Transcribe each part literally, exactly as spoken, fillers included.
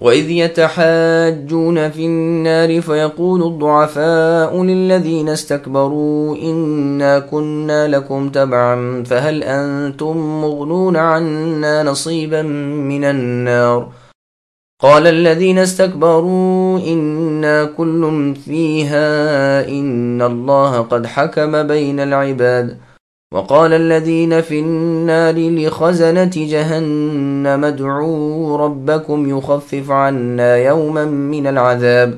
وَإِذْ يَتَحَاجُّونَ فِي النَّارِ فَيَقُولُ الضُّعَفَاءُ لِلَّذِينَ اسْتَكْبَرُوا إِنَّا كُنَّا لَكُمْ تَبَعًا فَهَلْ أَنْتُمْ مُغْنُونَ عَنَّا نَصِيبًا مِنَ النَّارِ قَالَ الَّذِينَ اسْتَكْبَرُوا إِنَّا كُلٌّ فِيهَا إِنَّ اللَّهَ قَدْ حَكَمَ بَيْنَ الْعِبَادِ وقال الذين في النار لخزنة جهنم ادعوا ربكم يخفف عنا يوما من العذاب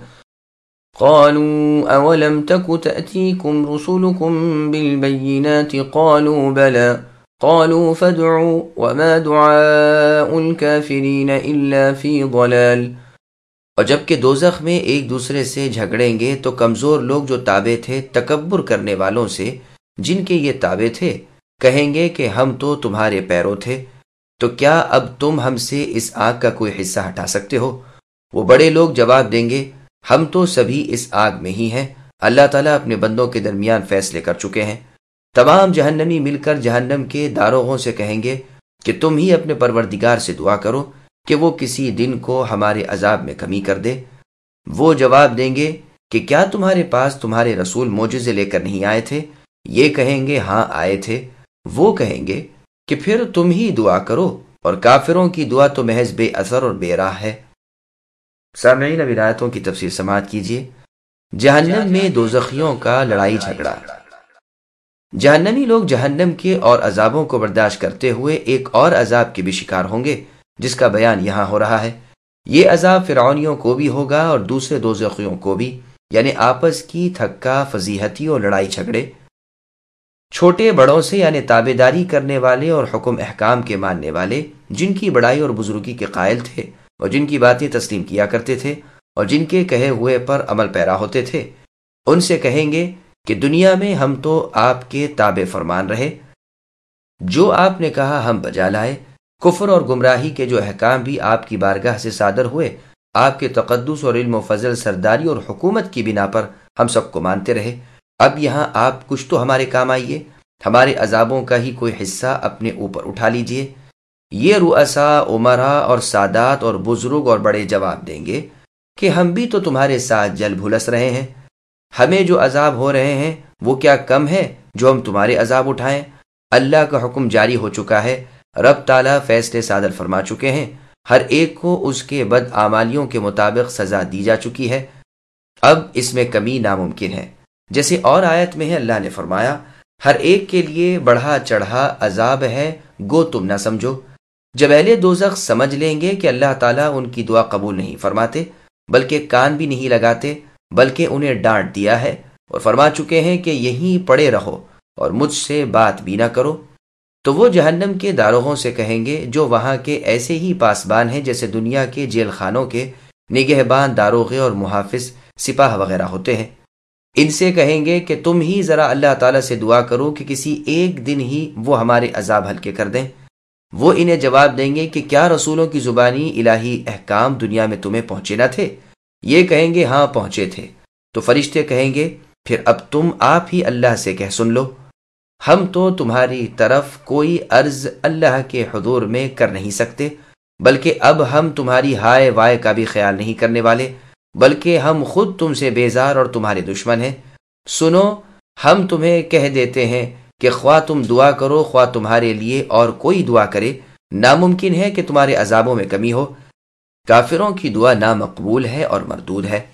قالوا أولم تك تأتيكم رسلكم بالبينات قالوا بلى قالوا فادعوا وما دعاء الكافرين إلا في ضلال۔ اور جب کہ دوزخ میں ایک دوسرے سے جھگڑیں گے تو کمزور لوگ جو تابع تھے تکبر کرنے والوں سے جن کے یہ تابع تھے کہیں گے کہ ہم تو تمہارے پیرو تھے، تو کیا اب تم ہم سے اس آگ کا کوئی حصہ ہٹا سکتے ہو؟ وہ بڑے لوگ جواب دیں گے ہم تو سبھی اس آگ میں ہی ہیں، اللہ تعالیٰ اپنے بندوں کے درمیان فیصلے کر چکے ہیں۔ تمام جہنمی مل کر جہنم کے داروغوں سے کہیں گے کہ تم ہی اپنے پروردگار سے دعا کرو کہ وہ کسی دن کو ہمارے عذاب میں کمی کر دے۔ وہ جواب دیں گے کہ کیا تمہارے پاس تمہارے رسول معجزے لے کر نہیں آئے تھے؟ یہ کہیں گے ہاں آئے تھے۔ وہ کہیں گے کہ پھر تم ہی دعا کرو، اور کافروں کی دعا تو محض بے اثر اور بے راہ ہے۔ سامعین، اب آیتوں کی تفسیر سماعت کیجیے۔ جہنم میں دوزخیوں کا لڑائی جھگڑا۔ جہنمی لوگ جہنم کے اور عذابوں کو برداشت کرتے ہوئے ایک اور عذاب کے بھی شکار ہوں گے جس کا بیان یہاں ہو رہا ہے۔ یہ عذاب فرعونیوں کو بھی ہوگا اور دوسرے دوزخیوں کو بھی، یعنی آپس کی تھکا فضیحتی اور لڑائی جھگڑے۔ چھوٹے بڑوں سے یعنی تابعداری کرنے والے اور حکم احکام کے ماننے والے، جن کی بڑائی اور بزرگی کے قائل تھے اور جن کی باتیں تسلیم کیا کرتے تھے اور جن کے کہے ہوئے پر عمل پیرا ہوتے تھے، ان سے کہیں گے کہ دنیا میں ہم تو آپ کے تابع فرمان رہے، جو آپ نے کہا ہم بجا لائے، کفر اور گمراہی کے جو احکام بھی آپ کی بارگاہ سے صادر ہوئے، آپ کے تقدس اور علم و فضل، سرداری اور حکومت کی بنا پر ہم سب کو مانتے رہے۔ اب یہاں آپ کچھ تو ہمارے کام آئیے، ہمارے عذابوں کا ہی کوئی حصہ اپنے اوپر اٹھا لیجئے۔ یہ رؤساء، عمراء اور سادات اور بزرگ اور بڑے جواب دیں گے کہ ہم بھی تو تمہارے ساتھ جل بھلس رہے ہیں، ہمیں جو عذاب ہو رہے ہیں وہ کیا کم ہے جو ہم تمہارے عذاب اٹھائیں؟ اللہ کا حکم جاری ہو چکا ہے، رب تعالیٰ فیصلے صادر فرما چکے ہیں، ہر ایک کو اس کے بد اعمالیوں کے مطابق سزا دی جا چکی ہے، اب اس میں کمی ناممکن ہے۔ جیسے اور آیت میں ہے، اللہ نے فرمایا ہر ایک کے لیے بڑھا چڑھا عذاب ہے، گو تم نہ سمجھو۔ جب اہل دوزخ سمجھ لیں گے کہ اللہ تعالیٰ ان کی دعا قبول نہیں فرماتے، بلکہ کان بھی نہیں لگاتے، بلکہ انہیں ڈانٹ دیا ہے اور فرما چکے ہیں کہ یہیں پڑے رہو اور مجھ سے بات بھی نہ کرو، تو وہ جہنم کے داروغوں سے کہیں گے جو وہاں کے ایسے ہی پاسبان ہیں جیسے دنیا کے جیل خانوں کے نگہبان، داروغے اور محافظ، سپاہ وغیرہ ہوتے ہیں۔ ان سے کہیں گے کہ تم ہی ذرا اللہ تعالیٰ سے دعا کرو کہ کسی ایک دن ہی وہ ہمارے عذاب ہلکے کر دیں۔ وہ انہیں جواب دیں گے کہ کیا رسولوں کی زبانی الہی احکام دنیا میں تمہیں پہنچے نہ تھے؟ یہ کہیں گے ہاں پہنچے تھے۔ تو فرشتے کہیں گے پھر اب تم آپ ہی اللہ سے کہہ سن لو، ہم تو تمہاری طرف کوئی عرض اللہ کے حضور میں کر نہیں سکتے، بلکہ اب ہم تمہاری ہائے وائے کا بھی خیال نہیں کرنے والے، بلکہ ہم خود تم سے بیزار اور تمہارے دشمن ہیں۔ سنو، ہم تمہیں کہہ دیتے ہیں کہ خواہ تم دعا کرو خواہ تمہارے لیے اور کوئی دعا کرے، ناممکن ہے کہ تمہارے عذابوں میں کمی ہو۔ کافروں کی دعا نامقبول ہے اور مردود ہے۔